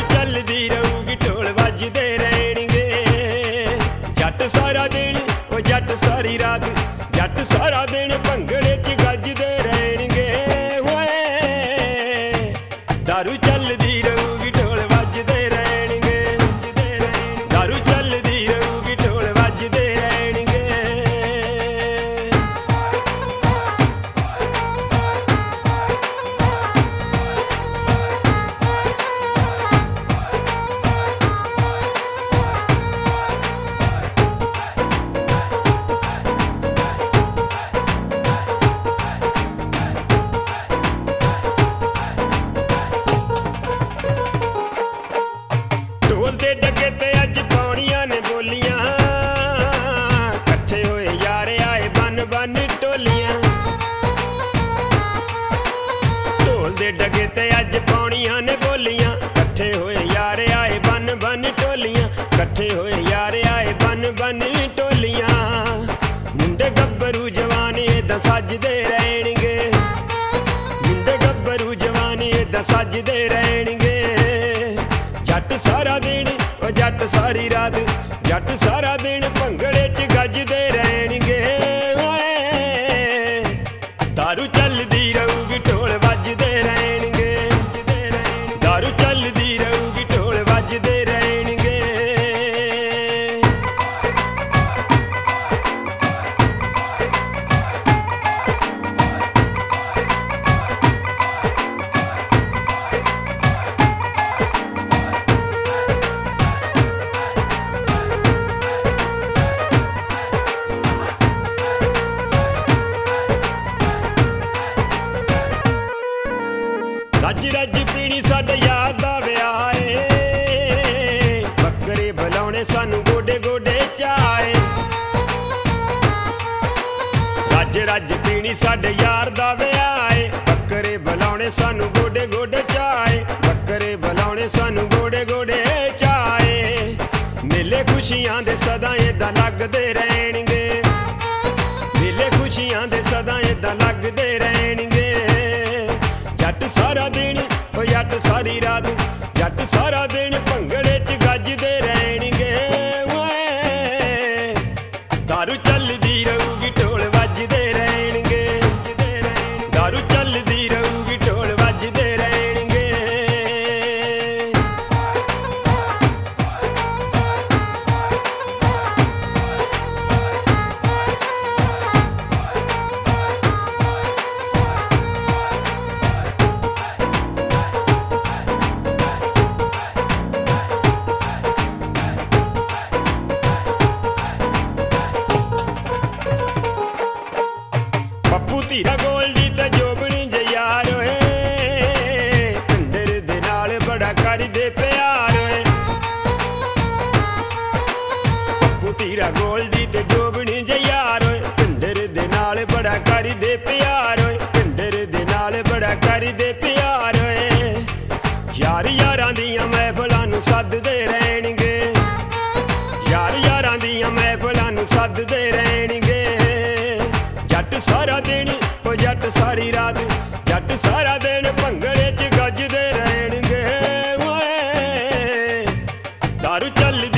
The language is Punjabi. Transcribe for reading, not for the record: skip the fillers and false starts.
ਚੱਲਦੀ ਰਹੂਗੀ ਢੋਲ ਵੱਜਦੇ ਰਹਿਣਗੇ। ਜੱਟ ਸਾਰਾ ਦਿਨ ਉਹ ਜੱਟ ਸਾਰੀ ਰਾਤ, ਜੱਟ ਸਾਰਾ ਦਿਨ ਭੰਗੜੇ 'ਚ ਗੱਜਦੇ ਰਹਿਣਗੇ। ਓਏ ਦਾਰੂ ਚੱਲਦੀ ਰਹੂਗੀ ਢੋਲ ਵੱਜਦੇ ਰਹਿਣਗੇ। ਦਾਰੂ ਚੱਲਦੀ ਰਹੂਗੀ ਢੋਲ ਵੱਜਦੇ ਰਹਿਣਗੇ। ਢੋਲ ਦੇ ਡੱਗੇ ਤੇ ਅੱਜ ਪਾਉਣੀਆਂ ਨੇ ਬੋਲੀਆਂ, ਇਕੱਠੇ ਹੋਏ ਯਾਰ ਆਏ ਬੰਨ ਬੰਨ ਟੋਲੀਆਂ। ਢੋਲ ਦੇ ਡੱਗੇ ਤੇ ਅੱਜ ਪਾਉਣੀਆਂ ਨੇ ਬੋਲੀਆਂ, ਇਕੱਠੇ ਹੋਏ ਯਾਰ ਆਏ ਬੰਨ ਬੰਨ ਟੋਲੀਆਂ। ਇਕੱਠੇ ਹੋਏ ਯਾਰ ਆਏ ਬੰਨ ਬੰਨ ਟੋਲੀਆਂ। ਮੁੰਡੇ ਗੱਭਰੂ ਜਵਾਨ ਏਦਾਂ ਸੱਜਦੇ ਰਹਿਣਗੇ। ਮੁੰਡੇ ਗੱਭਰੂ ਜਵਾਨ ਏਦਾਂ ਸੱਜਦੇ ਰਹਿਣਗੇ। ਜੱਟ ਸਾਰਾ ਦਿਨ ਉਹ ਜੱਟ ਸਾਰੀ ਰਾਤ, ਜੱਟ ਸਾਰਾ ਦਿਨ ਭੰਗੜੇ 'ਚ ਗੱਜਦੇ ਰਹਿਣਗੇ। ਓਏ ਦਾਰੂ ਚੱਲਦੀ ਰਹੂਗੀ ਢੋਲ ਵੱਜਦੇ ਰਹਿਣਗੇ। ਦਾਰੂ ਚੱਲਦੀ ਰਹੂਗੀ ਢੋਲ ਵੱਜਦੇ ਰਹਿਣਗੇ। ਰੱਜ ਰੱਜ ਪੀਣੀ ਸਾਡੇ ਯਾਰ ਦਾ ਵਿਆਹ ਏ, ਬੱਕਰੇ ਬੁਲਾਉਣੇ ਸਾਨੂੰ ਗੋਡੇ ਗੋਡੇ ਚਾਏ। ਰੱਜ ਰੱਜ ਪੀਣੀ ਸਾਡੇ ਯਾਰ ਦਾ ਵਿਆਹ ਏ, ਬੱਕਰੇ ਬੁਲਾਉਣੇ ਸਾਨੂੰ ਗੋਡੇ ਗੋਡੇ ਚਾਏ। ਬੱਕਰੇ ਬੁਲਾਉਣੇ ਸਾਨੂੰ ਗੋਡੇ ਗੋਡੇ ਚਾਏ। ਮੇਲੇ ਖੁਸ਼ੀਆਂ ਦੇ ਸਦਾ ਏਦਾਂ ਲੱਗਦੇ ਰਹਿਣਗੇ। ਮੇਲੇ ਖੁਸ਼ੀਆਂ ਦੇ ਸਦਾ ਏਦਾਂ ਲੱਗਦੇ ਰਹਿਣਗੇ। ਜੱਟ ਸਾਰਾ ਦਿਨ ਉਹ ਜੱਟ ਸਾਰੀ ਰਾਤ, ਜੱਟ ਸਾਰਾ ਦਿਨ ਭੰਗੜੇ 'ਚ ਗੱਜਦੇ ਰਹਿਣਗੇ। ਓਏ ਦਾਰੂ ਚੱਲਦੀ ਰਹੂਗੀ ਢੋਲ ਵੱਜਦੇ ਰਹਿਣਗੇ। ਦਾਰੂ ਚੱਲਦੀ ਰਹੂਗੀ ਢੋਲ ਵੱਜਦੇ ਰਹਿਣਗੇ। ਪੱਪੂ ਧੀਰਾ ਗੋਲਡੀ ਤੇ ਜੋਬਣੀ ਜਯਾਰ ਓਏ, ਢਿੰਡਰ ਦੇ ਨਾਲ ਬੜਾ ਕਰਦੇ ਪਿਆਰ ਓਏ। ਪੱਪੂ ਧੀਰਾ ਗੋਲਡੀ ਤੇ ਜੋਬਣੀ ਜਯਾਰ ਓਏ, ਢਿੰਡਰ ਦੇ ਨਾਲ ਬੜਾ ਕਰਦੇ ਪਿਆਰ ਓਏ। ਢਿੰਡਰ ਦੇ ਨਾਲ ਬੜਾ ਕਰਦੇ ਪਿਆਰ ਓਏ। ਯਾਰ ਯਾਰਾਂ ਦੀਆਂ ਮਹਿਫਲਾਂ ਨੂੰ ਸੱਦਦੇ ਰਹਿਣਗੇ। ਯਾਰ ਯਾਰਾਂ ਦੀਆਂ ਮਹਿਫਲਾਂ ਨੂੰ ਸੱਦਦੇ ਰਹਿਣਗੇ। ਜੱਟ ਸਾਰਾ ਦਿਨ ਉਹ ਜੱਟ ਸਾਰੀ ਰਾਤ, ਜੱਟ ਸਾਰਾ ਦਿਨ ਭੰਗੜੇ 'ਚ ਗੱਜਦੇ ਰਹਿਣਗੇ। ਓਏ ਦਾਰੂ ਚੱਲਦੀ